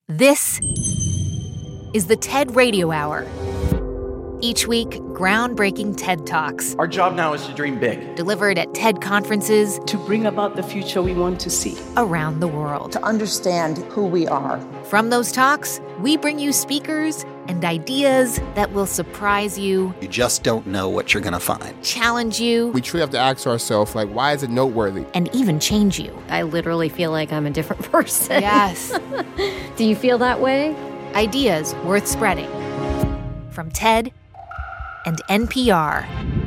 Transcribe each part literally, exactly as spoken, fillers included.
This is the TED Radio Hour. Each week, groundbreaking TED Talks. Our job now is to dream big. Delivered at TED conferences. To bring about the future we want to see. Around the world. To understand who we are. From those talks, we bring you speakers and ideas that will surprise you. You just don't know what you're going to find. Challenge you. We truly have to ask ourselves, like, why is it noteworthy? And even change you. I literally feel like I'm a different person. Yes. Do you feel that way? Ideas worth spreading. From TED and N P R.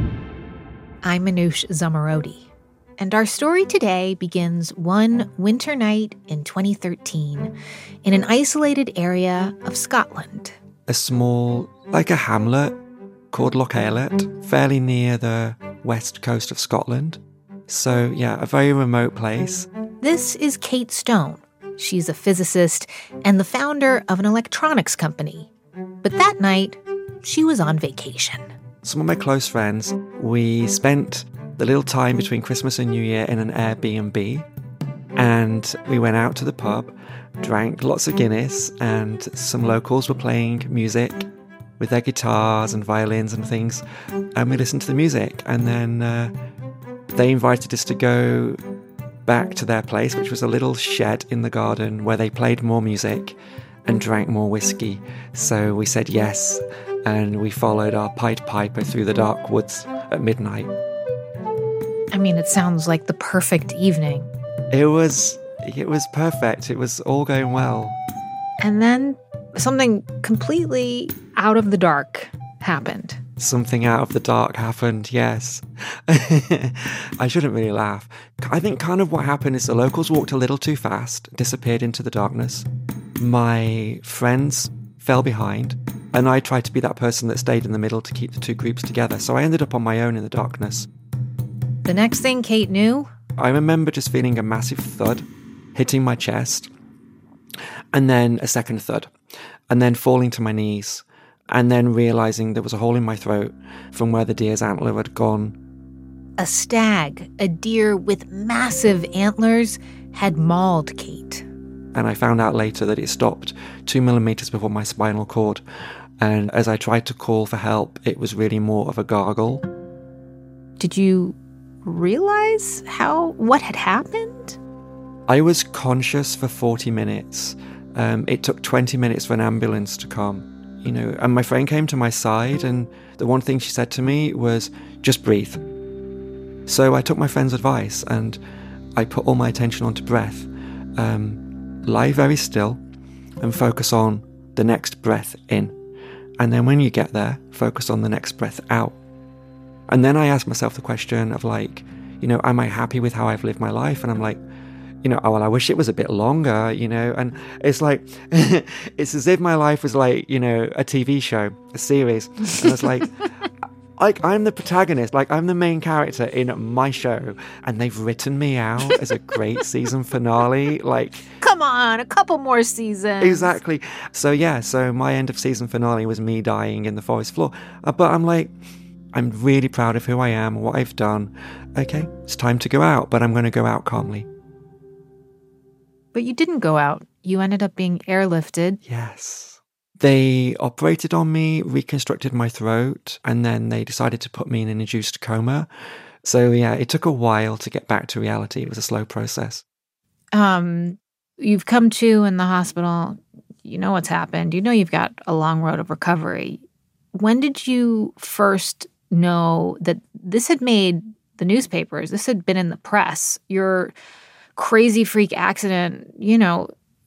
I'm Manoush Zomorodi, and our story today begins one winter night in twenty thirteen in an isolated area of Scotland. A small, like a hamlet called Loch Aillet, fairly near the west coast of Scotland. So, yeah, a very remote place. This is Kate Stone. She's a physicist and the founder of an electronics company. But that night, she was on vacation. Some of my close friends, we spent the little time between Christmas and New Year in an Airbnb, and we went out to the pub, drank lots of Guinness, and some locals were playing music with their guitars and violins and things, and we listened to the music, and then uh, they invited us to go back to their place, which was a little shed in the garden where they played more music and drank more whiskey. So we said yes, and we followed our Pied Piper through the dark woods at midnight. I mean, it sounds like the perfect evening. It was, it was perfect. It was all going well. And then something completely out of the dark happened. Something out of the dark happened, yes. I shouldn't really laugh. I think kind of what happened is the locals walked a little too fast, disappeared into the darkness. My friends fell behind, and I tried to be that person that stayed in the middle to keep the two groups together. So I ended up on my own in the darkness. The next thing Kate knew, I remember just feeling a massive thud hitting my chest, and then a second thud, and then falling to my knees, and then realizing there was a hole in my throat from where the deer's antler had gone. A stag, a deer with massive antlers, had mauled Kate. And I found out later that it stopped two millimeters before my spinal cord. And as I tried to call for help, it was really more of a gargle. Did you realize how, what had happened? I was conscious for forty minutes. Um, it took twenty minutes for an ambulance to come, you know, and my friend came to my side, and the one thing she said to me was, just breathe. So I took my friend's advice, and I put all my attention onto breath. Um, lie very still and focus on the next breath in. And then when you get there, focus on the next breath out. And then I asked myself the question of like, you know, am I happy with how I've lived my life? And I'm like, you know, oh, well, I wish it was a bit longer, you know, and it's like, it's as if my life was like, you know, a T V show, a series. And it's like, like, I'm the protagonist, like, I'm the main character in my show, and they've written me out as a great season finale, like... Come on, a couple more seasons. Exactly. So, yeah, so my end of season finale was me dying in the forest floor. Uh, but I'm like, I'm really proud of who I am, what I've done. Okay, it's time to go out, but I'm going to go out calmly. But you didn't go out. You ended up being airlifted. Yes. They operated on me, reconstructed my throat, and then they decided to put me in an induced coma. So, yeah, it took a while to get back to reality. It was a slow process. Um, you've come to in the hospital. You know what's happened. You know you've got a long road of recovery. When did you first know that this had made the newspapers? This had been in the press. Your crazy freak accident, you know...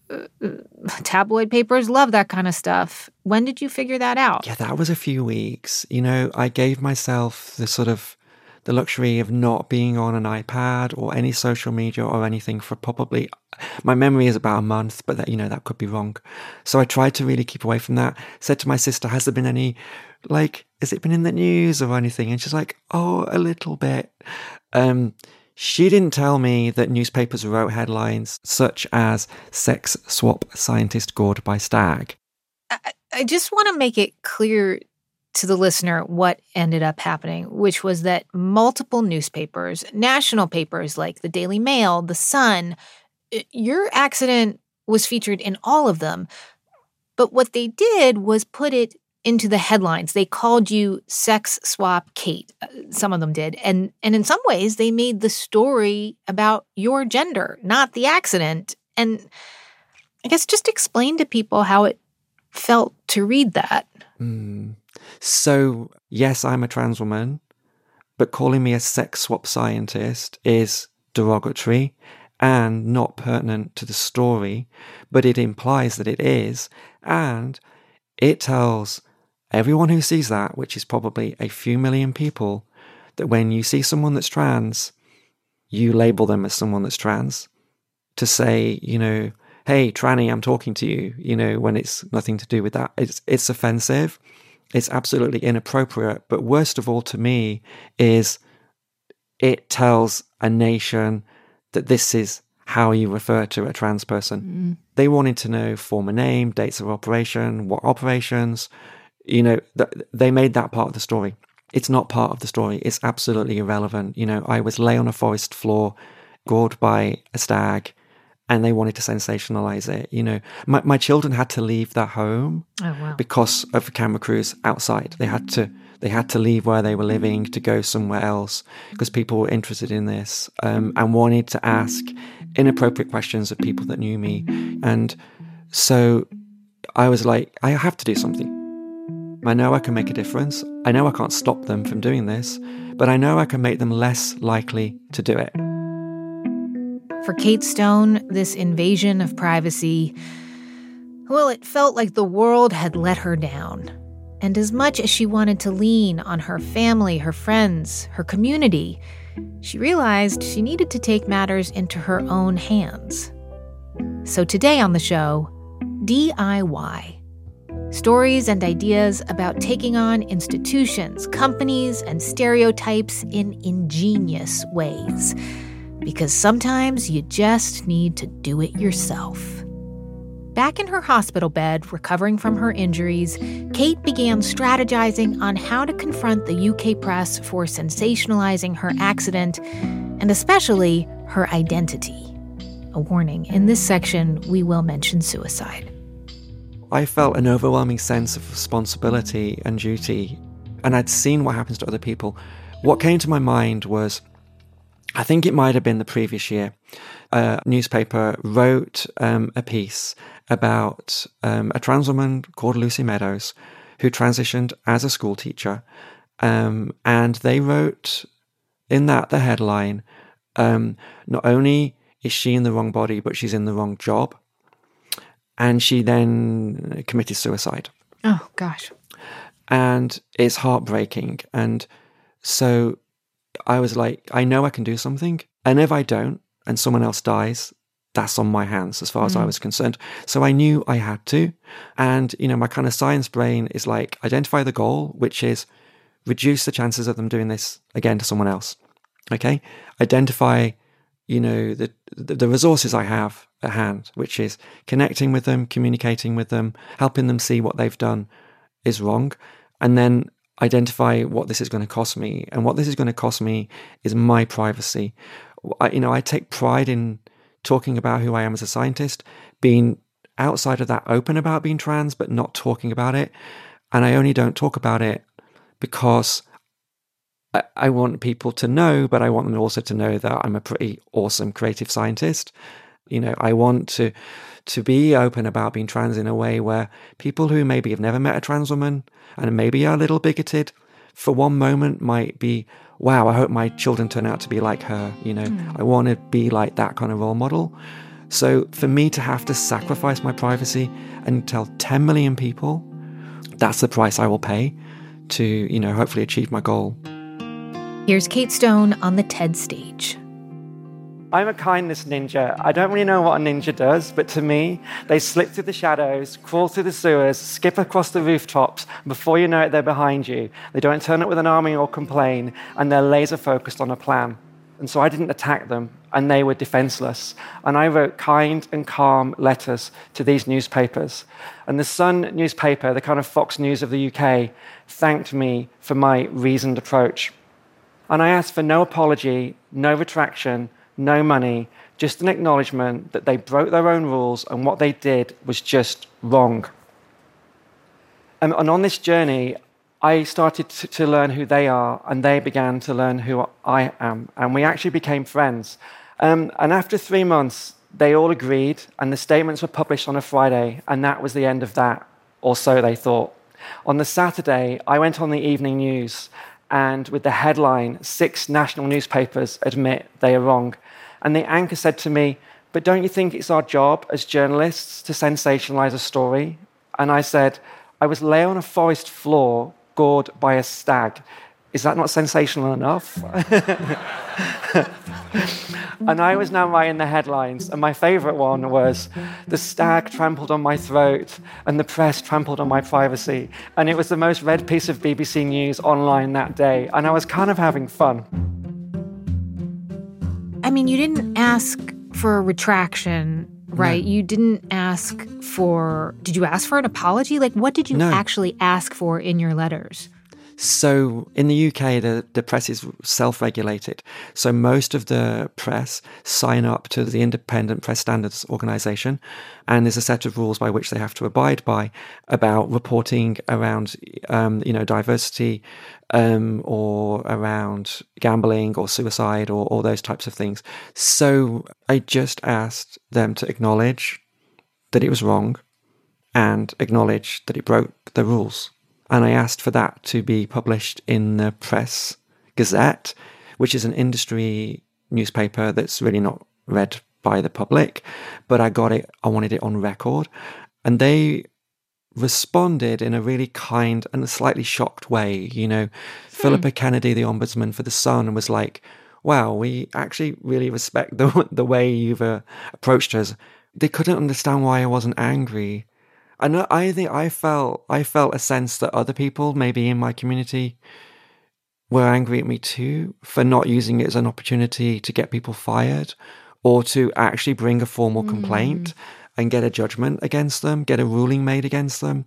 tabloid papers love that kind of stuff. When did you figure that out? Yeah, that was a few weeks. You know, I gave myself the sort of the luxury of not being on an iPad or any social media or anything for probably, my memory is about a month, but that, you know, that could be wrong. So I tried to really keep away from that. Said to my sister, has there been any, like, has it been in the news or anything? And she's like, oh, a little bit. Um, She didn't tell me that newspapers wrote headlines such as sex swap scientist gored by stag. I, I just want to make it clear to the listener what ended up happening, which was that multiple newspapers, national papers like the Daily Mail, The Sun, your accident was featured in all of them. But what they did was put it into the headlines. They called you Sex Swap Kate. Some of them did. And and in some ways, they made the story about your gender, not the accident. And I guess just explain to people how it felt to read that. Mm. So, yes, I'm a trans woman, but calling me a sex swap scientist is derogatory and not pertinent to the story, but it implies that it is, and it tells everyone who sees that, which is probably a few million people, that when you see someone that's trans, you label them as someone that's trans. To say, you know, hey, tranny, I'm talking to you, you know, when it's nothing to do with that. It's it's offensive. It's absolutely inappropriate. But worst of all to me is it tells a nation that this is how you refer to a trans person. Mm. They wanted to know former name, dates of operation, what operations. You know, th- they made that part of the story. It's not part of the story. It's absolutely irrelevant. You know, I was lay on a forest floor, gored by a stag, and they wanted to sensationalize it. You know, my, my children had to leave their home oh, wow. because of the camera crews outside. They had to they had to leave where they were living to go somewhere else because people were interested in this um, and wanted to ask inappropriate questions of people that knew me. And so I was like, I have to do something. I know I can make a difference. I know I can't stop them from doing this, but I know I can make them less likely to do it. For Kate Stone, this invasion of privacy, well, it felt like the world had let her down. And as much as she wanted to lean on her family, her friends, her community, she realized she needed to take matters into her own hands. So today on the show, D I Y. Stories and ideas about taking on institutions, companies, and stereotypes in ingenious ways. Because sometimes you just need to do it yourself. Back in her hospital bed, recovering from her injuries, Kate began strategizing on how to confront the U K press for sensationalizing her accident, and especially her identity. A warning, in this section, we will mention suicide. I felt an overwhelming sense of responsibility and duty, and I'd seen what happens to other people. What came to my mind was, I think it might have been the previous year, a newspaper wrote um, a piece about um, a trans woman called Lucy Meadows who transitioned as a school teacher. Um, and they wrote in that the headline, um, not only is she in the wrong body, but she's in the wrong job. And she then committed suicide. Oh, gosh. And it's heartbreaking. And so I was like, I know I can do something. And if I don't, and someone else dies, that's on my hands as far as mm. I was concerned. So I knew I had to. And, you know, my kind of science brain is like, identify the goal, which is reduce the chances of them doing this again to someone else. Okay? Identify, you know, the, the, the resources I have at hand, which is connecting with them, communicating with them, helping them see what they've done is wrong. And then identify what this is going to cost me. And what this is going to cost me is my privacy. I, you know, I take pride in talking about who I am as a scientist, being outside of that open about being trans, but not talking about it. And I only don't talk about it because I, I want people to know, but I want them also to know that I'm a pretty awesome creative scientist. You know, I want to to be open about being trans in a way where people who maybe have never met a trans woman and maybe are a little bigoted for one moment might be, wow, I hope my children turn out to be like her. You know, mm. I want to be like that kind of role model. So for me to have to sacrifice my privacy and tell ten million people, that's the price I will pay to, you know, hopefully achieve my goal. Here's Kate Stone on the TED stage. I'm a kindness ninja. I don't really know what a ninja does, but to me, they slip through the shadows, crawl through the sewers, skip across the rooftops. Before you know it, they're behind you. They don't turn up with an army or complain, and they're laser focused on a plan. And so I didn't attack them, and they were defenseless. And I wrote kind and calm letters to these newspapers. And the Sun newspaper, the kind of Fox News of the U K, thanked me for my reasoned approach. And I asked for no apology, no retraction, no money, just an acknowledgement that they broke their own rules and what they did was just wrong. And, and on this journey, I started to, to learn who they are, and they began to learn who I am, and we actually became friends. Um, and after three months, they all agreed, and the statements were published on a Friday, and that was the end of that, or so they thought. On the Saturday, I went on the evening news, and with the headline, "Six national newspapers admit they are wrong." And the anchor said to me, "But don't you think it's our job as journalists to sensationalize a story?" And I said, "I was lay on a forest floor, gored by a stag. Is that not sensational enough?" And I was now writing the headlines, and my favorite one was, "The stag trampled on my throat, and the press trampled on my privacy." And it was the most read piece of B B C News online that day, and I was kind of having fun. I mean, you didn't ask for a retraction, right? No. You didn't ask for... Did you ask for an apology? Like, what did you no. actually ask for in your letters? So in the U K, the, the press is self-regulated. So most of the press sign up to the Independent Press Standards Organisation, and there's a set of rules by which they have to abide by about reporting around, um, you know, diversity um, or around gambling or suicide or all those types of things. So I just asked them to acknowledge that it was wrong and acknowledge that it broke the rules. And I asked for that to be published in the Press Gazette, which is an industry newspaper that's really not read by the public. But I got it, I wanted it on record. And they responded in a really kind and a slightly shocked way. You know, hmm. Philippa Kennedy, the ombudsman for The Sun, was like, "Wow, we actually really respect the, the way you've uh, approached us." They couldn't understand why I wasn't angry. And I think I felt I felt a sense that other people, maybe in my community, were angry at me too for not using it as an opportunity to get people fired or to actually bring a formal mm. complaint and get a judgment against them, get a ruling made against them.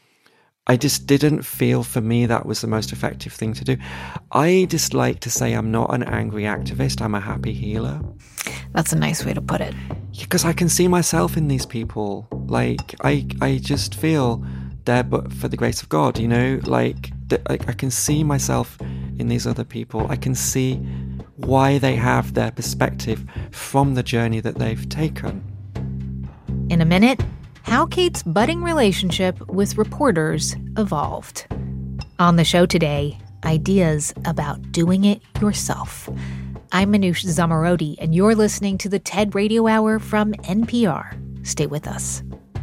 I just didn't feel, for me, that was the most effective thing to do. I just like to say I'm not an angry activist, I'm a happy healer. That's a nice way to put it. Because I can see myself in these people. Like, I I just feel there but for the grace of God, you know? Like, the, I, I can see myself in these other people. I can see why they have their perspective from the journey that they've taken. In a minute, how Kate's budding relationship with reporters evolved. On the show today, ideas about doing it yourself. I'm Manoush Zomorodi, and you're listening to the TED Radio Hour from N P R. Stay with us.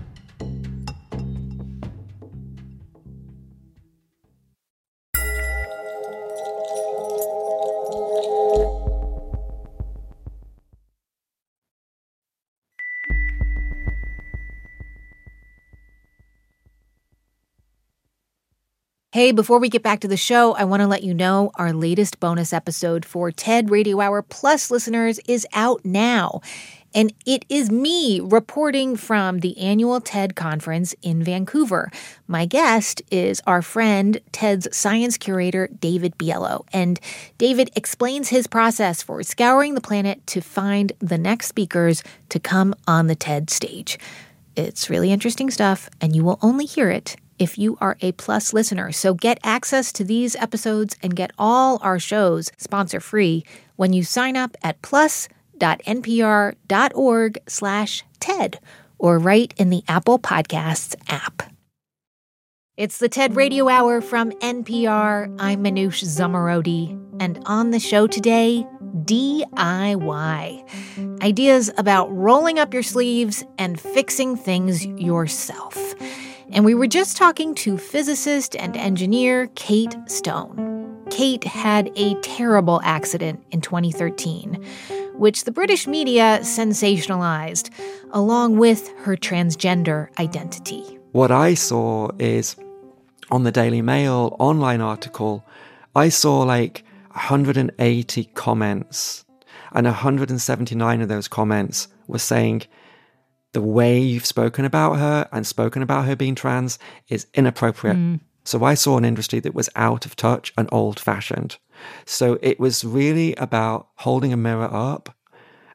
Hey, before we get back to the show, I want to let you know our latest bonus episode for TED Radio Hour Plus listeners is out now. And it is me reporting from the annual TED conference in Vancouver. My guest is our friend, TED's science curator, David Biello. And David explains his process for scouring the planet to find the next speakers to come on the TED stage. It's really interesting stuff, and you will only hear it if you are a Plus listener. So get access to these episodes and get all our shows sponsor-free when you sign up at plus.npr.org slash TED or right in the Apple Podcasts app. It's the TED Radio Hour from N P R. I'm Manoush Zomorodi. And on the show today, D I Y. Ideas about rolling up your sleeves and fixing things yourself. And we were just talking to physicist and engineer Kate Stone. Kate had a terrible accident in twenty thirteen, which the British media sensationalized, along with her transgender identity. What I saw is, on the Daily Mail online article, I saw like one hundred eighty comments, and one hundred seventy-nine of those comments were saying, the way you've spoken about her and spoken about her being trans is inappropriate. Mm. So I saw an industry that was out of touch and old-fashioned. So it was really about holding a mirror up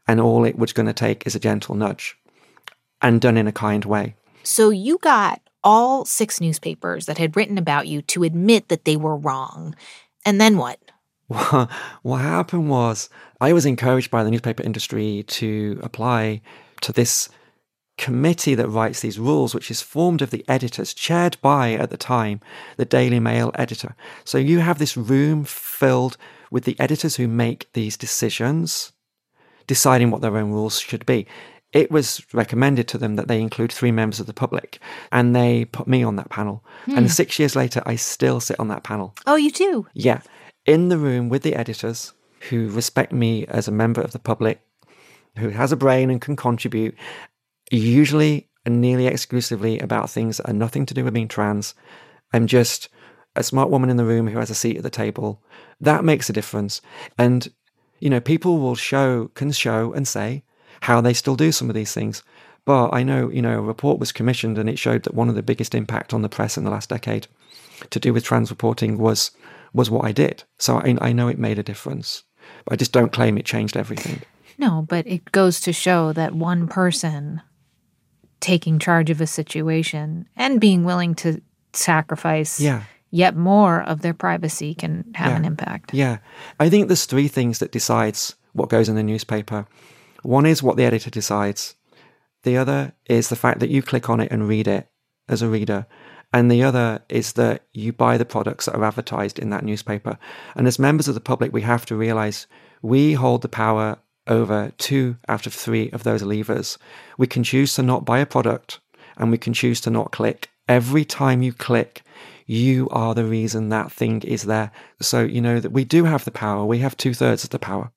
and all it was going to take is a gentle nudge, and done in a kind way. So you got all six newspapers that had written about you to admit that they were wrong. And then what? What happened was I was encouraged by the newspaper industry to apply to this committee that writes these rules, which is formed of the editors, chaired by, at the time, the Daily Mail editor. So you have this room filled with the editors who make these decisions, deciding what their own rules should be. It was recommended to them that they include three members of the public, and they put me on that panel. Hmm. And six years later, I still sit on that panel. Oh, you do? Yeah. In the room with the editors who respect me as a member of the public, who has a brain and can contribute, usually and nearly exclusively about things that are nothing to do with being trans. I'm just a smart woman in the room who has a seat at the table. That makes a difference. And, you know, people will show, can show and say how they still do some of these things. But I know, you know, a report was commissioned and it showed that one of the biggest impact on the press in the last decade to do with trans reporting was was what I did. So I, I know it made a difference. But I just don't claim it changed everything. No, but it goes to show that one person taking charge of a situation and being willing to sacrifice yeah. yet more of their privacy can have yeah. an impact. Yeah. I think there's three things that decides what goes in the newspaper. One is what the editor decides. The other is the fact that you click on it and read it as a reader. And the other is that you buy the products that are advertised in that newspaper. And as members of the public, we have to realize we hold the power over two out of three of those levers. We can choose to not buy a product, and we can choose to not click. Every time you click, you are the reason that thing is there. So, you know, that we do have the power. We have two thirds of the power.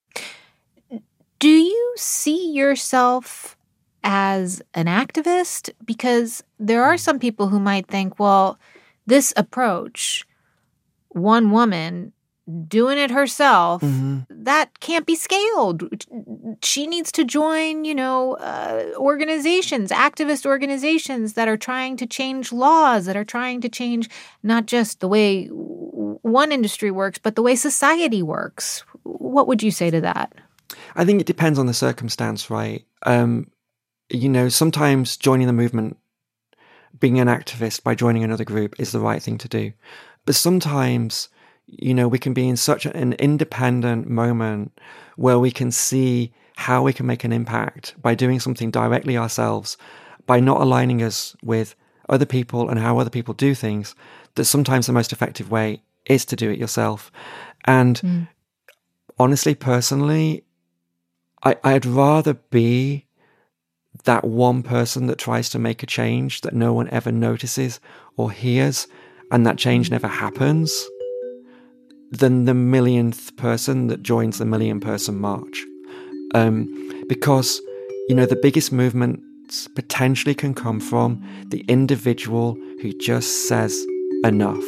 Do you see yourself as an activist? Because there are some people who might think, well, this approach, one woman doing it herself, mm-hmm. that can't be scaled. She needs to join, you know, uh, organizations, activist organizations that are trying to change laws, that are trying to change not just the way one industry works, but the way society works. What would you say to that? I think it depends on the circumstance, right? Um, you know, sometimes joining the movement, being an activist by joining another group is the right thing to do. But sometimes, you know, we can be in such an independent moment where we can see how we can make an impact by doing something directly ourselves, by not aligning us with other people and how other people do things, that sometimes the most effective way is to do it yourself. And mm. honestly, personally, I, I'd rather be that one person that tries to make a change that no one ever notices or hears, and that change never happens, than the millionth person that joins the million person march. Um, because, you know, the biggest movements potentially can come from the individual who just says enough.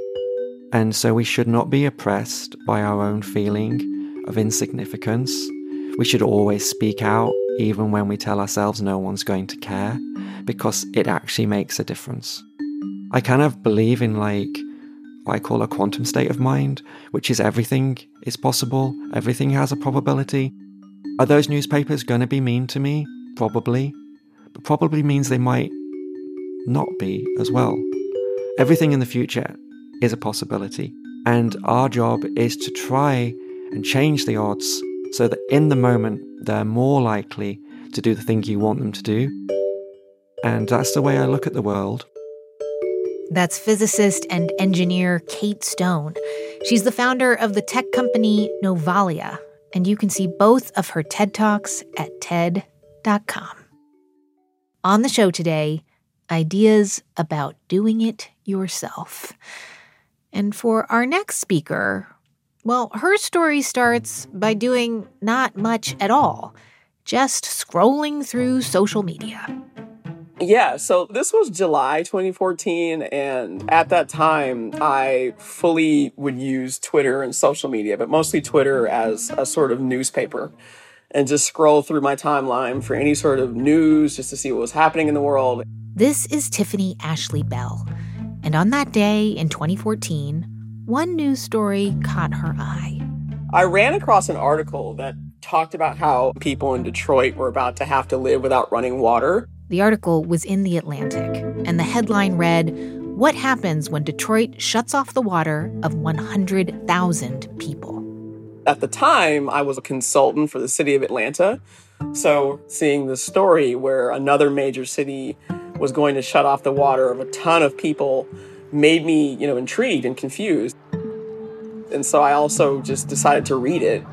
And so we should not be oppressed by our own feeling of insignificance. We should always speak out, even when we tell ourselves no one's going to care, because it actually makes a difference. I kind of believe in, like, what I call a quantum state of mind, which is everything is possible, everything has a probability. Are those newspapers going to be mean to me? Probably. But probably means they might not be as well. Everything in the future is a possibility. And our job is to try and change the odds so that in the moment they're more likely to do the thing you want them to do. And that's the way I look at the world. That's physicist and engineer Kate Stone. She's the founder of the tech company Novalia, and you can see both of her TED Talks at TED dot com. On the show today, ideas about doing it yourself. And for our next speaker, well, her story starts by doing not much at all, just scrolling through social media. Yeah, so this was July twenty fourteen, and at that time, I fully would use Twitter and social media, but mostly Twitter as a sort of newspaper, and just scroll through my timeline for any sort of news just to see what was happening in the world. This is Tiffany Ashley Bell, and on that day in twenty fourteen, one news story caught her eye. I ran across an article that talked about how people in Detroit were about to have to live without running water. The article was in The Atlantic, and the headline read, "What happens when Detroit shuts off the water of one hundred thousand people?" At the time, I was a consultant for the city of Atlanta. So seeing this story where another major city was going to shut off the water of a ton of people made me, you know, intrigued and confused. And so I also just decided to read it.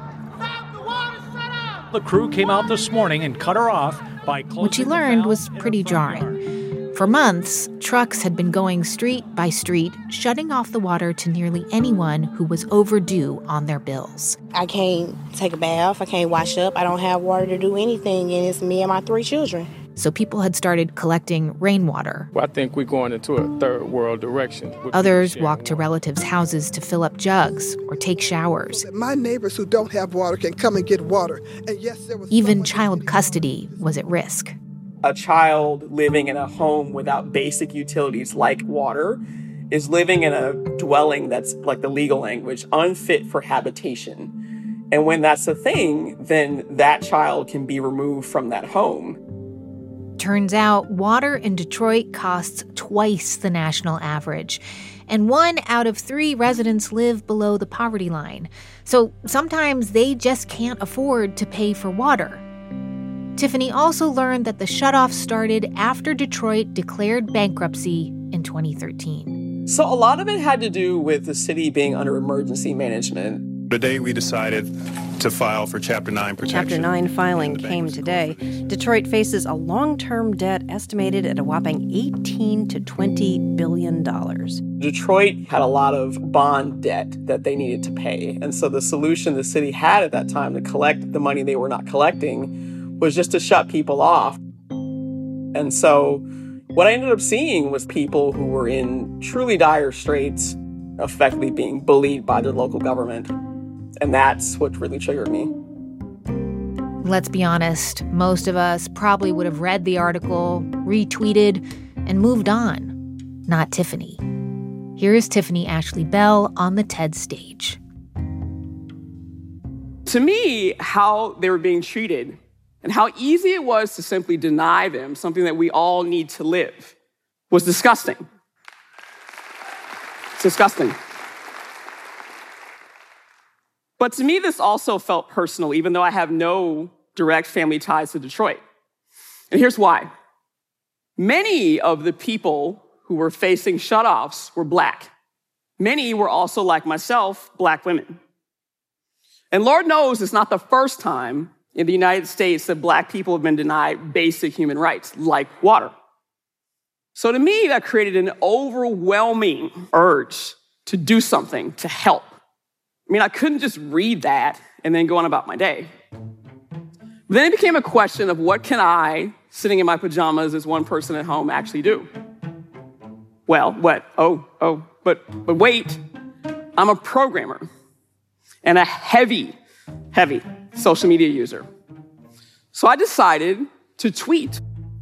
The crew came out this morning and cut her off by closing. What she learned was pretty jarring. For months, trucks had been going street by street, shutting off the water to nearly anyone who was overdue on their bills. I can't take a bath, I can't wash up, I don't have water to do anything, and it's me and my three children. So people had started collecting rainwater. Well, I think we're going into a third world direction. Others walked to relatives' houses to fill up jugs or take showers. My neighbors who don't have water can come and get water. And yes, there was even child custody was at risk. A child living in a home without basic utilities like water is living in a dwelling that's, like the legal language, unfit for habitation. And when that's the thing, then that child can be removed from that home. Turns out water in Detroit costs twice the national average, and one out of three residents live below the poverty line. So sometimes they just can't afford to pay for water. Tiffany also learned that the shutoff started after Detroit declared bankruptcy in twenty thirteen. So a lot of it had to do with the city being under emergency management. Today we decided to file for Chapter nine protection. Chapter nine filing came today. Detroit faces a long-term debt estimated at a whopping eighteen to twenty billion dollars. Detroit had a lot of bond debt that they needed to pay. And so the solution the city had at that time to collect the money they were not collecting was just to shut people off. And so what I ended up seeing was people who were in truly dire straits effectively being bullied by their local government. And that's what really triggered me. Let's be honest, most of us probably would have read the article, retweeted, and moved on. Not Tiffany. Here is Tiffany Ashley Bell on the TED stage. To me, how they were being treated and how easy it was to simply deny them something that we all need to live was disgusting. It's disgusting. But to me, this also felt personal, even though I have no direct family ties to Detroit. And here's why. Many of the people who were facing shutoffs were Black. Many were also, like myself, Black women. And Lord knows it's not the first time in the United States that Black people have been denied basic human rights, like water. So to me, that created an overwhelming urge to do something, to help. I mean, I couldn't just read that and then go on about my day. But then it became a question of what can I, sitting in my pajamas as one person at home, actually do? Well, what? Oh, oh, but, but wait. I'm a programmer and a heavy, heavy social media user. So I decided to tweet.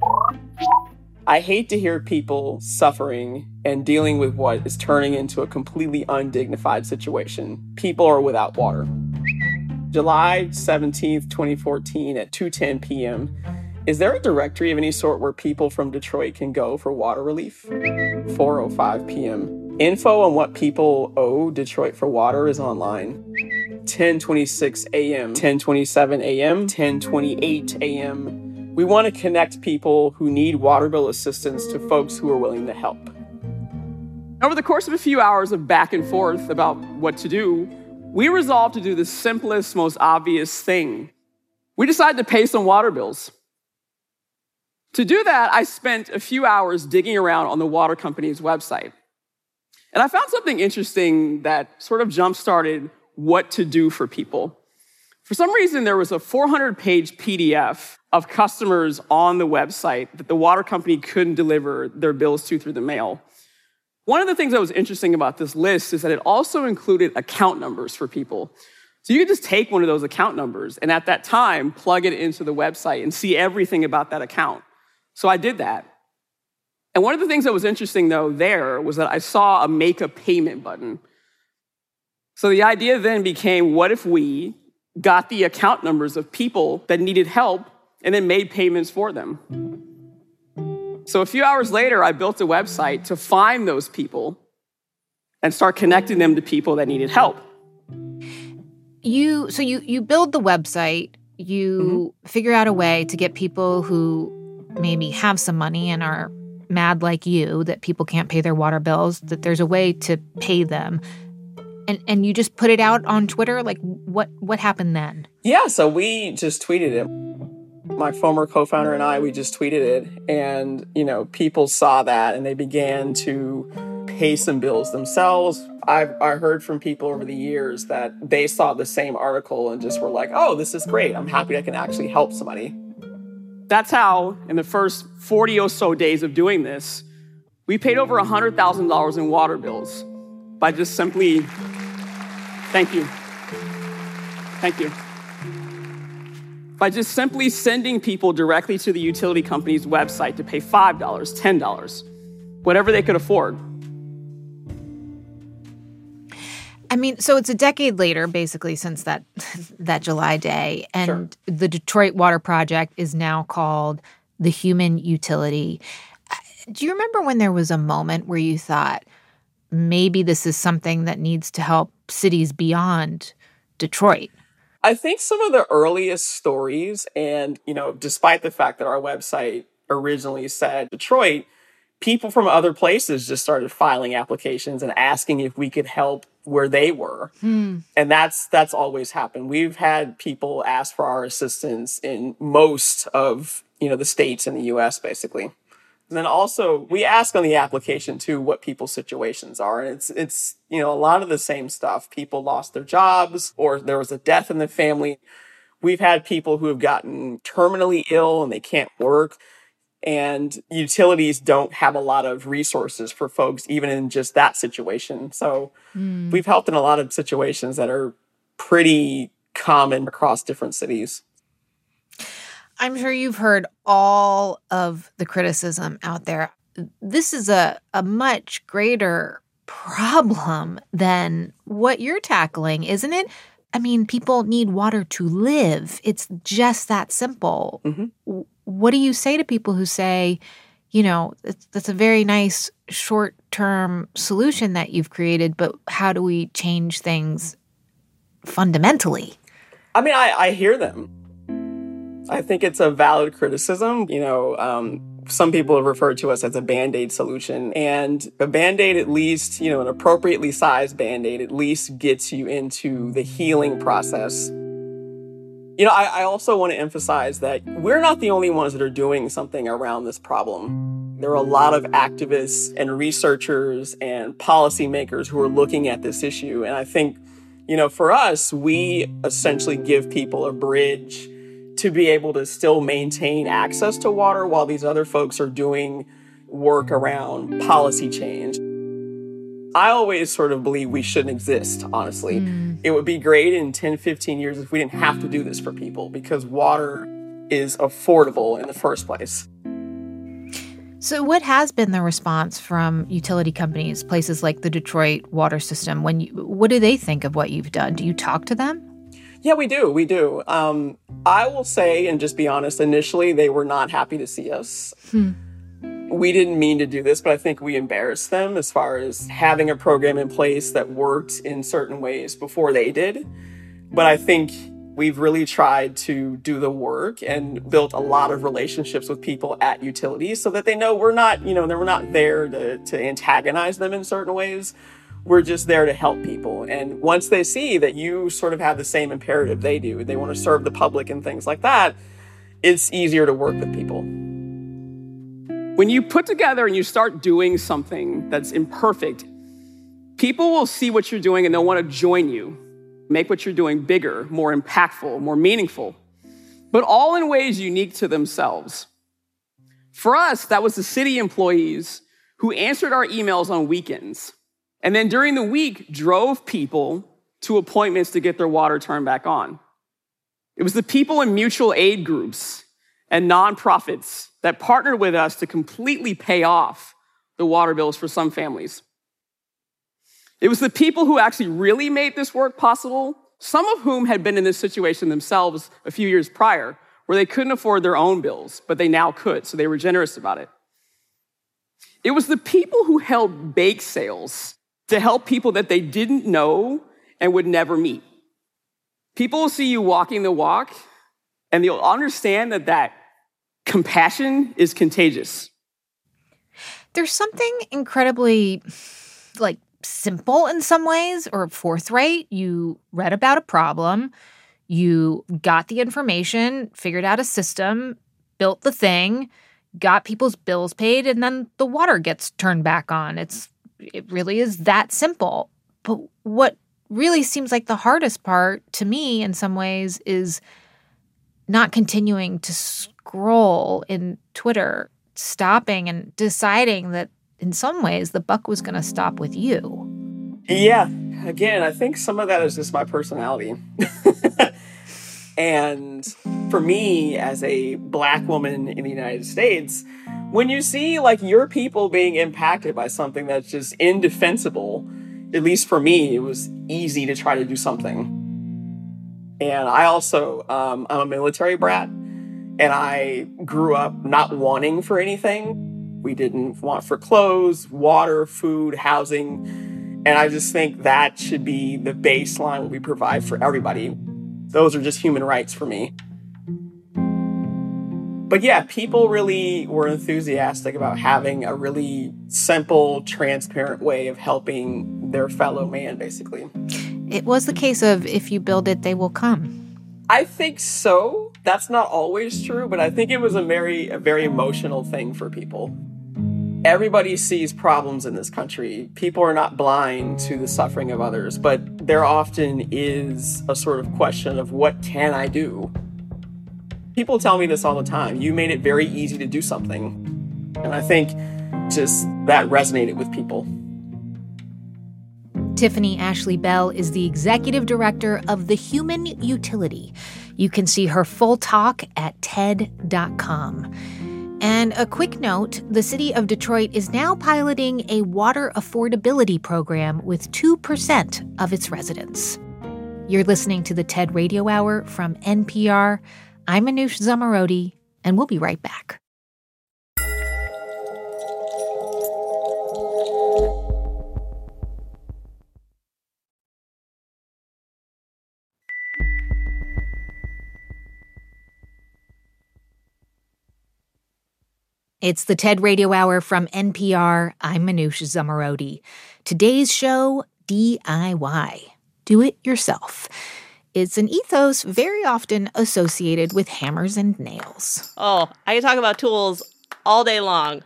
I hate to hear people suffering and dealing with what is turning into a completely undignified situation. People are without water. July seventeenth, twenty fourteen at two ten p.m. Is there a directory of any sort where people from Detroit can go for water relief? four oh five p.m. Info on what people owe Detroit for water is online. ten twenty-six a.m., ten twenty-seven a.m., ten twenty-eight a.m. We want to connect people who need water bill assistance to folks who are willing to help. Over the course of a few hours of back and forth about what to do, we resolved to do the simplest, most obvious thing. We decided to pay some water bills. To do that, I spent a few hours digging around on the water company's website. And I found something interesting that sort of jump-started what to do for people. For some reason, there was a four hundred page P D F of customers on the website that the water company couldn't deliver their bills to through the mail. One of the things that was interesting about this list is that it also included account numbers for people. So you could just take one of those account numbers and at that time, plug it into the website and see everything about that account. So I did that. And one of the things that was interesting, though, there was that I saw a make a payment button. So the idea then became, what if we got the account numbers of people that needed help, and then made payments for them. So a few hours later, I built a website to find those people and start connecting them to people that needed help. You so you you build the website, you mm-hmm. figure out a way to get people who maybe have some money and are mad like you that people can't pay their water bills, that there's a way to pay them. And and you just put it out on Twitter? Like, what what happened then? Yeah, so we just tweeted it. My former co-founder and I, we just tweeted it. And, you know, people saw that and they began to pay some bills themselves. I've I heard from people over the years that they saw the same article and just were like, oh, this is great. I'm happy I can actually help somebody. That's how, in the first forty or so days of doing this, we paid over one hundred thousand dollars in water bills by just simply, thank you, thank you. By just simply sending people directly to the utility company's website to pay five dollars, ten dollars, whatever they could afford. I mean, so it's a decade later, basically, since that that July day, and sure. the Detroit Water Project is now called the Human Utility. Do you remember when there was a moment where you thought, maybe this is something that needs to help cities beyond Detroit? I think some of the earliest stories, and, you know, despite the fact that our website originally said Detroit, people from other places just started filing applications and asking if we could help where they were. Hmm. And that's that's always happened. We've had people ask for our assistance in most of, you know, the states in the U S, basically. And then also, we ask on the application, too, what people's situations are. And it's, it's you know, a lot of the same stuff. People lost their jobs, or there was a death in the family. We've had people who have gotten terminally ill and they can't work. And utilities don't have a lot of resources for folks, even in just that situation. So mm. we've helped in a lot of situations that are pretty common across different cities. I'm sure you've heard all of the criticism out there. This is a, a much greater problem than what you're tackling, isn't it? I mean, people need water to live. It's just that simple. Mm-hmm. What do you say to people who say, you know, it's, that's a very nice short-term solution that you've created, but how do we change things fundamentally? I mean, I, I hear them. I think it's a valid criticism. You know, um, some people have referred to us as a Band-Aid solution. And a Band-Aid, at least, you know, an appropriately sized Band-Aid, at least gets you into the healing process. You know, I, I also want to emphasize that we're not the only ones that are doing something around this problem. There are a lot of activists and researchers and policymakers who are looking at this issue. And I think, you know, for us, we essentially give people a bridge to be able to still maintain access to water while these other folks are doing work around policy change. I always sort of believe we shouldn't exist, honestly. Mm. It would be great in ten, fifteen years if we didn't have to do this for people, because water is affordable in the first place. So what has been the response from utility companies, places like the Detroit water system? When you, what do they think of what you've done? Do you talk to them? Yeah, we do. We do. Um, I will say, and just be honest, initially they were not happy to see us. Hmm. We didn't mean to do this, but I think we embarrassed them as far as having a program in place that worked in certain ways before they did. But I think we've really tried to do the work and built a lot of relationships with people at utilities so that they know we're not, you know, we're not there to, to antagonize them in certain ways. We're just there to help people. And once they see that you sort of have the same imperative they do, they want to serve the public and things like that, it's easier to work with people. When you put together and you start doing something that's imperfect, people will see what you're doing and they'll want to join you, make what you're doing bigger, more impactful, more meaningful, but all in ways unique to themselves. For us, that was the city employees who answered our emails on weekends, and then during the week drove people to appointments to get their water turned back on. It was the people in mutual aid groups and nonprofits that partnered with us to completely pay off the water bills for some families. It was the people who actually really made this work possible some of whom had been in this situation themselves a few years prior, where they couldn't afford their own bills, but they now could, so they were generous about it. It was the people who held bake sales to help people that they didn't know and would never meet. People will see you walking the walk, and they'll understand that that compassion is contagious. There's something incredibly, like, simple in some ways, or forthright. You read about a problem, you got the information, figured out a system, built the thing, got people's bills paid, and then the water gets turned back on. It's it really is that simple. But what really seems like the hardest part to me in some ways is not continuing to scroll in Twitter, stopping and deciding that in some ways the buck was going to stop with you. Yeah. Again, I think some of that is just my personality. And for me, as a Black woman in the United States, when you see like your people being impacted by something that's just indefensible, at least for me, it was easy to try to do something. And I also, um, I'm a military brat, and I grew up not wanting for anything. We didn't want for clothes, water, food, housing. And I just think that should be the baseline we provide for everybody. Those are just human rights for me. But yeah, people really were enthusiastic about having a really simple, transparent way of helping their fellow man, basically. It was the case of if you build it, they will come. I think so. That's not always true, but I think it was a very, a very emotional thing for people. Everybody sees problems in this country. People are not blind to the suffering of others, but there often is a sort of question of what can I do? People tell me this all the time. You made it very easy to do something. And I think just that resonated with people. Tiffany Ashley Bell is the executive director of The Human Utility. You can see her full talk at T E D dot com. And a quick note, the city of Detroit is now piloting a water affordability program with two percent of its residents. You're listening to the TED Radio Hour from N P R. I'm Manoush Zomorodi, and we'll be right back. It's the TED Radio Hour from N P R. I'm Manoush Zomorodi. Today's show, D I Y. Do it yourself. It's an ethos very often associated with hammers and nails. Oh, I can talk about tools all day long.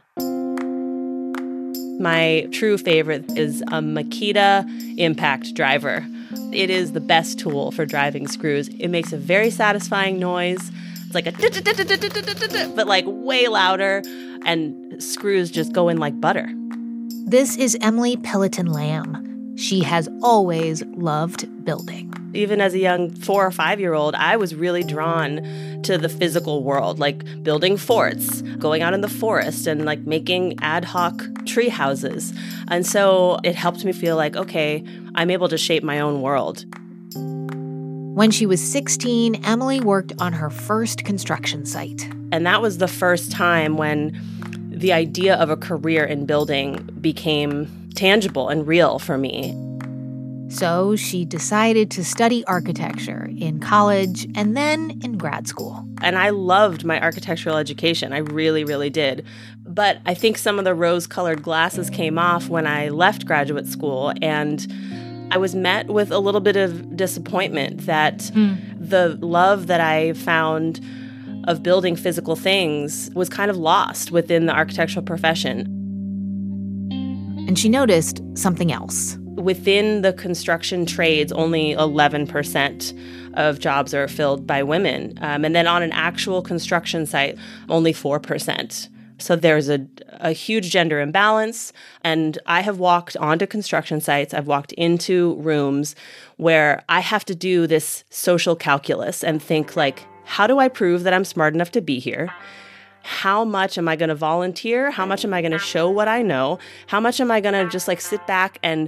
My true favorite is a Makita Impact Driver. It is the best tool for driving screws. It makes a very satisfying noise. It's like a but like way louder, and screws just go in like butter. This is Emily Pelleton Lamb. She has always loved building. Even as a young four or five-year-old, I was really drawn to the physical world, like building forts, going out in the forest, and like making ad hoc tree houses. And so it helped me feel like, okay, I'm able to shape my own world. When she was sixteen, Emily worked on her first construction site. And that was the first time when the idea of a career in building became tangible and real for me. So she decided to study architecture in college and then in grad school. And I loved my architectural education. I really, really did. But I think some of the rose-colored glasses came off when I left graduate school, and I was met with a little bit of disappointment that mm. the love that I found of building physical things was kind of lost within the architectural profession. And she noticed something else. Within the construction trades, only eleven percent of jobs are filled by women. Um, and then on an actual construction site, only four percent. So there's a, a huge gender imbalance. And I have walked onto construction sites. I've walked into rooms where I have to do this social calculus and think like, how do I prove that I'm smart enough to be here? How much am I going to volunteer? How much am I going to show what I know? How much am I going to just like sit back and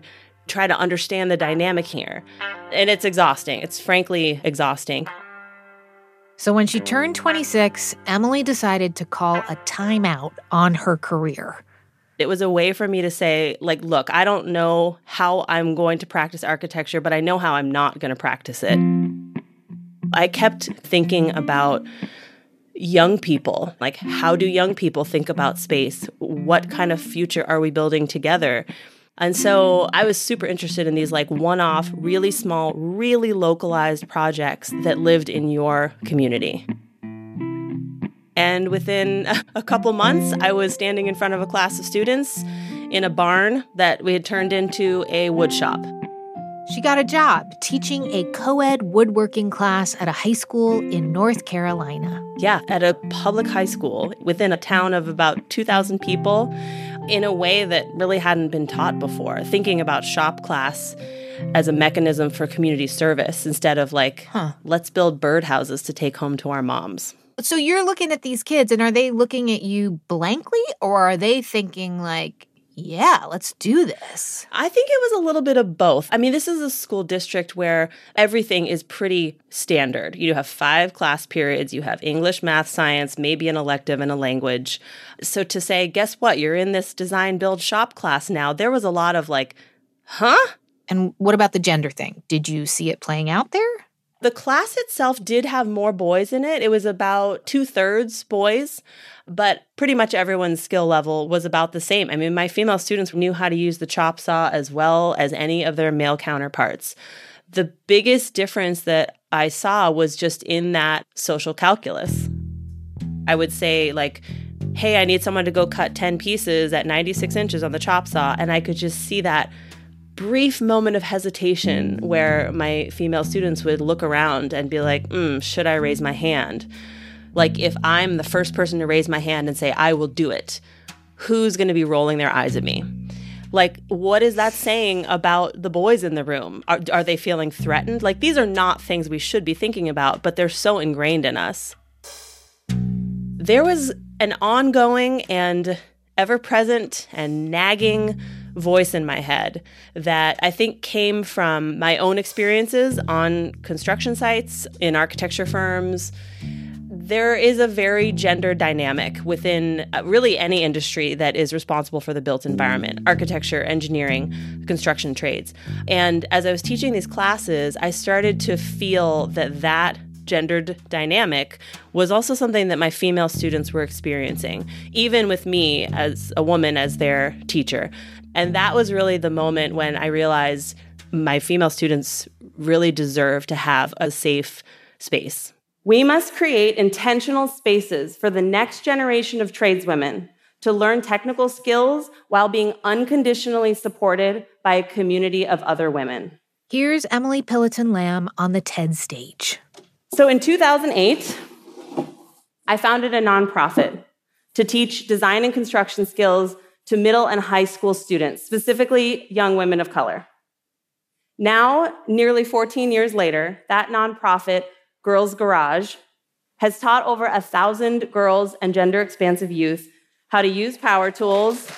try to understand the dynamic here. And it's exhausting. It's frankly exhausting. So when she turned twenty-six, Emily decided to call a timeout on her career. It was a way for me to say, like, look, I don't know how I'm going to practice architecture, but I know how I'm not going to practice it. I kept thinking about young people. Like, how do young people think about space? What kind of future are we building together? And so I was super interested in these like one-off, really small, really localized projects that lived in your community. And within a couple months, I was standing in front of a class of students in a barn that we had turned into a wood shop. She got a job teaching a co-ed woodworking class at a high school in North Carolina. Yeah, at a public high school within a town of about two thousand people in a way that really hadn't been taught before, thinking about shop class as a mechanism for community service instead of like, huh, let's build birdhouses to take home to our moms. So you're looking at these kids, and are they looking at you blankly, or are they thinking like, yeah, let's do this? I think it was a little bit of both. I mean, this is a school district where everything is pretty standard. You have five class periods. You have English, math, science, maybe an elective and a language. So to say, guess what? You're in this design, build, shop class now. There was a lot of like, huh? And what about the gender thing? Did you see it playing out there? The class itself did have more boys in it. It was about two-thirds boys, but pretty much everyone's skill level was about the same. I mean, my female students knew how to use the chop saw as well as any of their male counterparts. The biggest difference that I saw was just in that social calculus. I would say, like, hey, I need someone to go cut ten pieces at ninety-six inches on the chop saw, and I could just see that brief moment of hesitation where my female students would look around and be like, mm, should I raise my hand? Like, if I'm the first person to raise my hand and say, I will do it, who's going to be rolling their eyes at me? Like, what is that saying about the boys in the room? Are, are they feeling threatened? Like, these are not things we should be thinking about, but they're so ingrained in us. There was an ongoing and ever-present and nagging voice in my head that I think came from my own experiences on construction sites, in architecture firms. There is a very gender dynamic within really any industry that is responsible for the built environment: architecture, engineering, construction trades. And as I was teaching these classes, I started to feel that that gendered dynamic was also something that my female students were experiencing, even with me as a woman as their teacher. And that was really the moment when I realized my female students really deserve to have a safe space. We must create intentional spaces for the next generation of tradeswomen to learn technical skills while being unconditionally supported by a community of other women. Here's Emily Pilliton Lamb on the TED stage. So in two thousand eight, I founded a nonprofit to teach design and construction skills to middle and high school students, specifically young women of color. Now, nearly fourteen years later, that nonprofit, Girls Garage, has taught over a thousand girls and gender-expansive youth how to use power tools,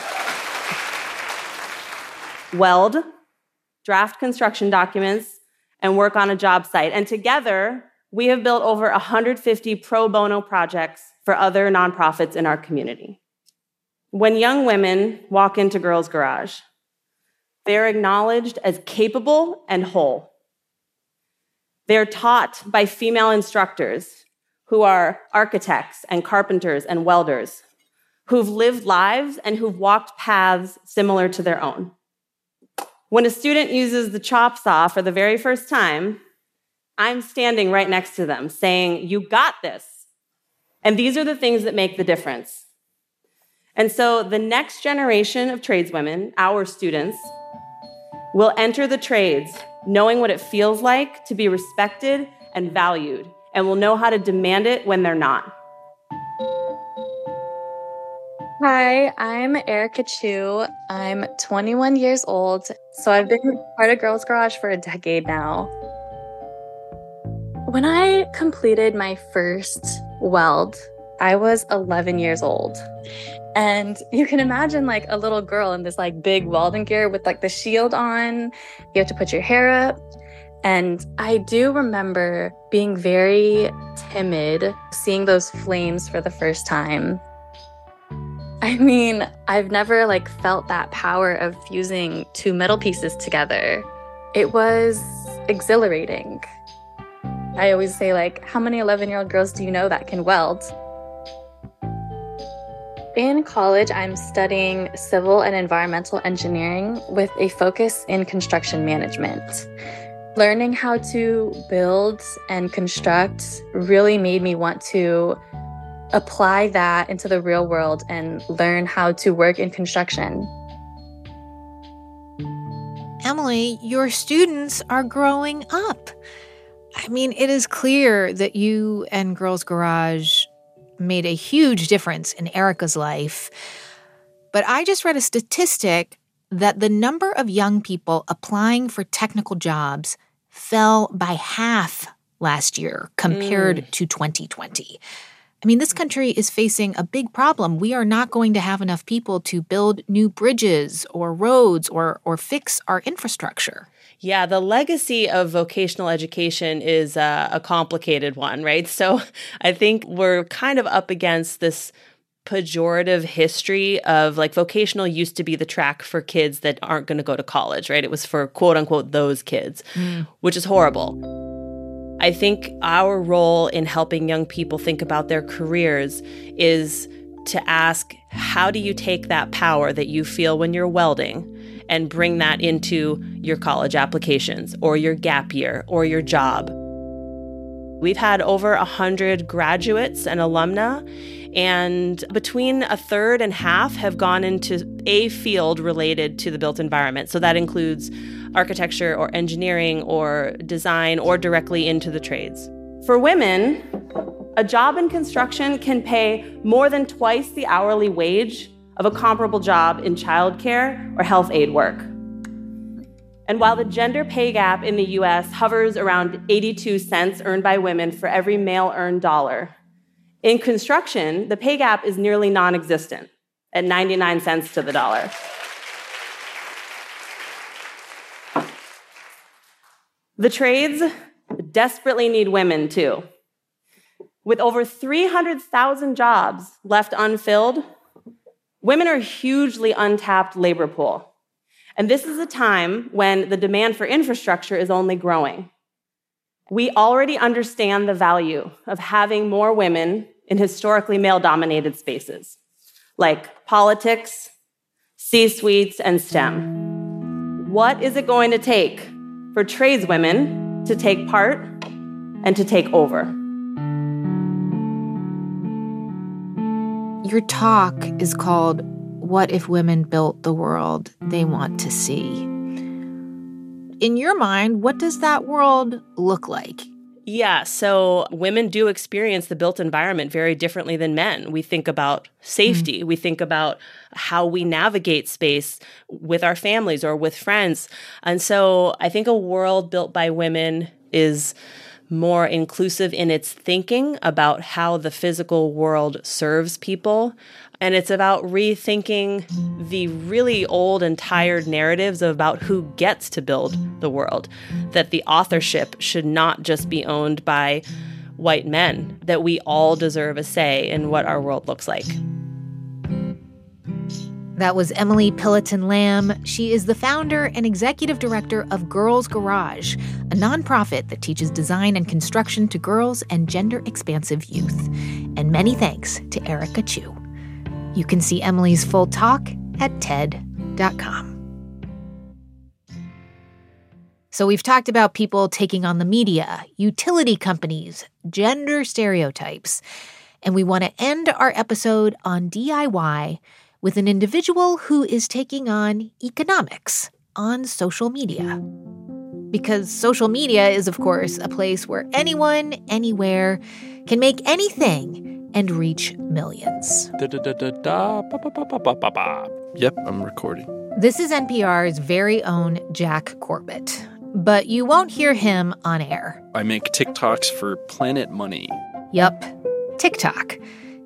weld, draft construction documents, and work on a job site. And together, we have built over one hundred fifty pro bono projects for other nonprofits in our community. When young women walk into Girls Garage, they're acknowledged as capable and whole. They're taught by female instructors who are architects and carpenters and welders, who've lived lives and who've walked paths similar to their own. When a student uses the chop saw for the very first time, I'm standing right next to them saying, you got this. And these are the things that make the difference. And so the next generation of tradeswomen, our students, will enter the trades knowing what it feels like to be respected and valued, and will know how to demand it when they're not. Hi, I'm Erica Chu. I'm twenty-one years old, so I've been part of Girls Garage for a decade now. When I completed my first weld, I was eleven years old. And you can imagine like a little girl in this like big welding gear with like the shield on. You have to put your hair up. And I do remember being very timid, seeing those flames for the first time. I mean, I've never like felt that power of fusing two metal pieces together. It was exhilarating. I always say like, how many eleven-year-old girls do you know that can weld? In college, I'm studying civil and environmental engineering with a focus in construction management. Learning how to build and construct really made me want to apply that into the real world and learn how to work in construction. Emily, your students are growing up. I mean, it is clear that you and Girls Garage made a huge difference in Erica's life. But I just read a statistic that the number of young people applying for technical jobs fell by half last year compared mm. to twenty twenty. I mean, this country is facing a big problem. We are not going to have enough people to build new bridges or roads or or fix our infrastructure. Yeah, the legacy of vocational education is uh, a complicated one, right? So I think we're kind of up against this pejorative history of like vocational used to be the track for kids that aren't going to go to college, right? It was for quote unquote those kids, mm. which is horrible. I think our role in helping young people think about their careers is to ask, how do you take that power that you feel when you're welding and bring that into your college applications or your gap year or your job? We've had over one hundred graduates and alumna, and between a third and half have gone into a field related to the built environment. So that includes architecture or engineering or design or directly into the trades. For women, a job in construction can pay more than twice the hourly wage of a comparable job in childcare or health aid work. And while the gender pay gap in the U S hovers around eighty-two cents earned by women for every male-earned dollar, in construction, the pay gap is nearly non-existent at ninety-nine cents to the dollar. The trades desperately need women, too. With over three hundred thousand jobs left unfilled, women are a hugely untapped labor pool. And this is a time when the demand for infrastructure is only growing. We already understand the value of having more women in historically male-dominated spaces, like politics, C-suites, and STEM. What is it going to take for tradeswomen to take part and to take over? Your talk is called What If Women Built the World They Want to See? In your mind, what does that world look like? Yeah, so women do experience the built environment very differently than men. We think about safety. Mm-hmm. We think about how we navigate space with our families or with friends. And so I think a world built by women is more inclusive in its thinking about how the physical world serves people. And it's about rethinking the really old and tired narratives about who gets to build the world, that the authorship should not just be owned by white men, that we all deserve a say in what our world looks like. That was Emily Pilotin Lamb. She is the founder and executive director of Girls Garage, a nonprofit that teaches design and construction to girls and gender-expansive youth. And many thanks to Erica Chu. You can see Emily's full talk at T E D dot com. So we've talked about people taking on the media, utility companies, gender stereotypes, and we want to end our episode on D I Y with an individual who is taking on economics on social media. Because social media is, of course, a place where anyone, anywhere, can make anything and reach millions. Da, da, da, da, da, ba, ba, ba, ba, ba, ba. Yep, I'm recording. This is N P R's very own Jack Corbett, but you won't hear him on air. I make TikToks for Planet Money. Yup, TikTok.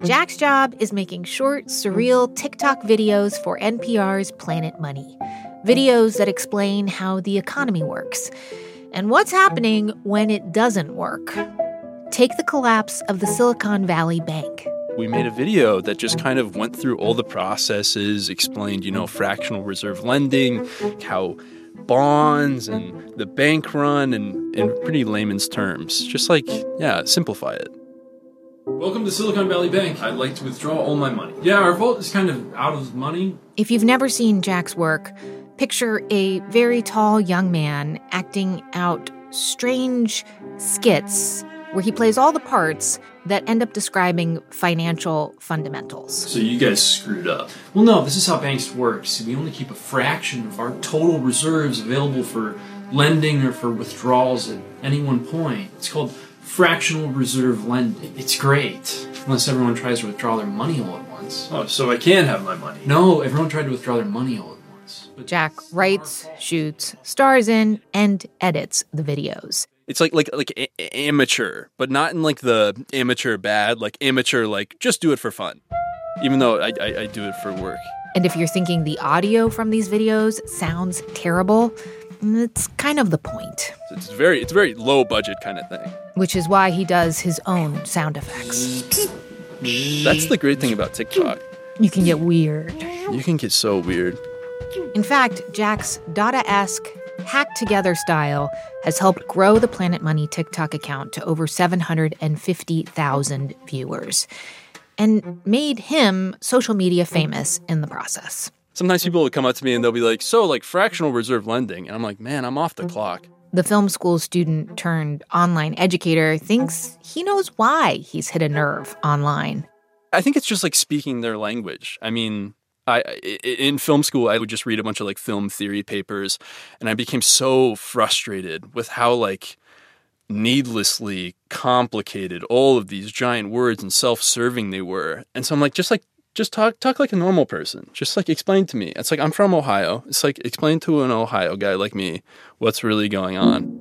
Jack's job is making short, surreal TikTok videos for N P R's Planet Money. Videos that explain how the economy works and what's happening when it doesn't work. Take the collapse of the Silicon Valley Bank. We made a video that just kind of went through all the processes, explained, you know, fractional reserve lending, how bonds and the bank run, and in pretty layman's terms. Just like, yeah, simplify it. Welcome to Silicon Valley Bank. I'd like to withdraw all my money. Yeah, our vault is kind of out of money. If you've never seen Jack's work, picture a very tall young man acting out strange skits where he plays all the parts that end up describing financial fundamentals. So you guys screwed up. Well, no, this is how banks work. See, we only keep a fraction of our total reserves available for lending or for withdrawals at any one point. It's called fractional reserve lending. It's great, unless everyone tries to withdraw their money all at once. Oh, so I can have my money. No, everyone tried to withdraw their money all at once. But Jack writes, shoots, stars in, and edits the videos. It's like like like a- amateur, but not in like the amateur bad, like amateur like just do it for fun. Even though I, I, I do it for work. And if you're thinking the audio from these videos sounds terrible, it's kind of the point. It's very it's very low budget kind of thing. Which is why he does his own sound effects. That's the great thing about TikTok. You can get weird. You can get so weird. In fact, Jack's Dada-esque, hacked-together style has helped grow the Planet Money TikTok account to over seven hundred fifty thousand viewers and made him social media famous in the process. Sometimes people will come up to me and they'll be like, so, like, fractional reserve lending. And I'm like, man, I'm off the clock. The film school student turned online educator thinks he knows why he's hit a nerve online. I think it's just, like, speaking their language. I mean, I in film school, I would just read a bunch of, like, film theory papers, and I became so frustrated with how, like, needlessly complicated all of these giant words and self-serving they were. And so I'm like, just, like, Just talk talk like a normal person. Just, like, explain to me. It's like, I'm from Ohio. It's like, explain to an Ohio guy like me what's really going on.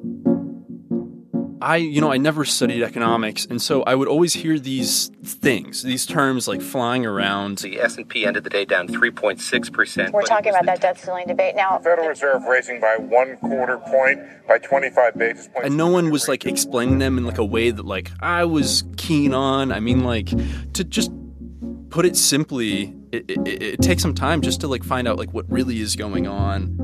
I, you know, I never studied economics, and so I would always hear these things, these terms, like, flying around. The S and P ended the day down three point six percent. We're talking about that debt ceiling debate now. Federal Reserve raising by one quarter point by twenty-five basis points. And no one was, like, explaining them in, like, a way that, like, I was keen on. I mean, like, to just put it simply, it, it, it takes some time just to, like, find out, like, what really is going on.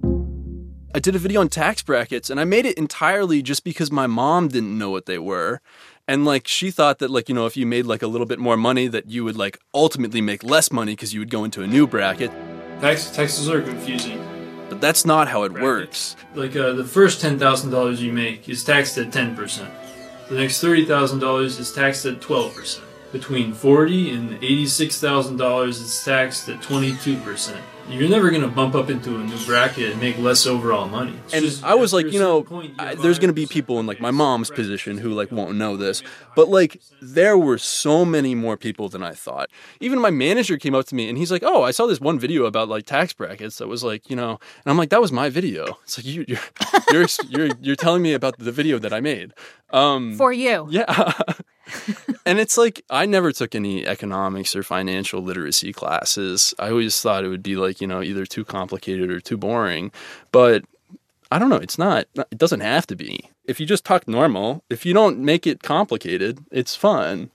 I did a video on tax brackets, and I made it entirely just because my mom didn't know what they were. And, like, she thought that, like, you know, if you made, like, a little bit more money, that you would, like, ultimately make less money because you would go into a new bracket. Tax, taxes are confusing. But that's not how it works. Like, uh, the first ten thousand dollars you make is taxed at ten percent. The next thirty thousand dollars is taxed at twelve percent. Between forty thousand dollars and eighty-six thousand dollars, it's taxed at twenty-two percent. You're never going to bump up into a new bracket and make less overall money. It's and just, I was like, you know, point, you I, there's going to be people in, like, my mom's position who, like, won't know this. But, like, there were so many more people than I thought. Even my manager came up to me and he's like, oh, I saw this one video about, like, tax brackets that was, like, you know, and I'm like, that was my video. It's like, you, you're, you're, you're, you're telling me about the video that I made. Um, For you. Yeah. And it's like, I never took any economics or financial literacy classes. I always thought it would be like, you know, either too complicated or too boring. But I don't know. It's not. It doesn't have to be. If you just talk normal, if you don't make it complicated, it's fun.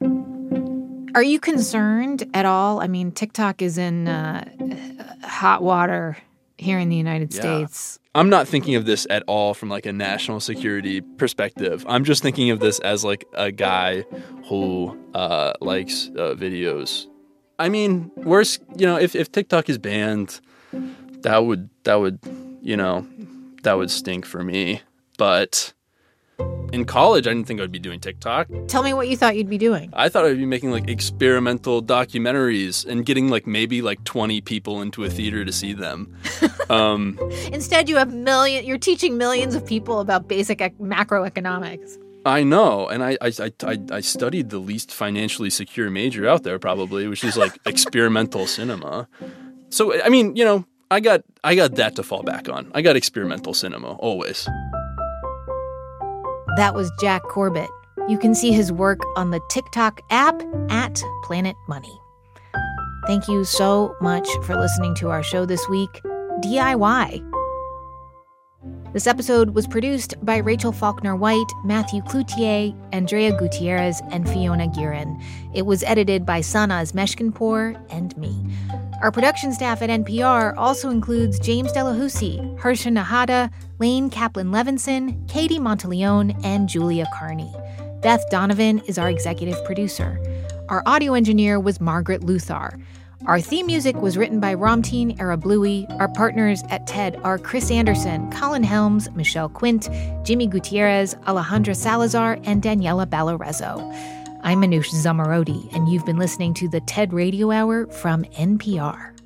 Are you concerned at all? I mean, TikTok is in uh, hot water here in the United Yeah. States. I'm not thinking of this at all from, like, a national security perspective. I'm just thinking of this as, like, a guy who uh, likes uh, videos. I mean, worse, you know, if, if TikTok is banned, that would, that would, you know, that would stink for me. But in college, I didn't think I'd be doing TikTok. Tell me what you thought you'd be doing. I thought I'd be making, like, experimental documentaries and getting, like, maybe, like, twenty people into a theater to see them. Um, Instead, you have million. You're teaching millions of people about basic ec- macroeconomics. I know, and I, I I I studied the least financially secure major out there, probably, which is, like, experimental cinema. So, I mean, you know, I got I got that to fall back on. I got experimental cinema always. That was Jack Corbett, You can see his work on the TikTok app at Planet Money. Thank you so much for listening to our show this week, D I Y. This episode was produced by Rachel Faulkner-White, Matthew Cloutier, Andrea Gutierrez, and Fiona Guerin. It was edited by Sanaz Meshkinpour and me. Our production staff at N P R also includes James Delahousie, Harsha Nahata, Lane Kaplan-Levinson, Katie Monteleone, and Julia Carney. Beth Donovan is our executive producer. Our audio engineer was Margaret Luthar. Our theme music was written by Ramtin Arablouei. Our partners at TED are Chris Anderson, Colin Helms, Michelle Quint, Jimmy Gutierrez, Alejandra Salazar, and Daniela Ballarezo. I'm Manoush Zomorodi, and you've been listening to the TED Radio Hour from N P R.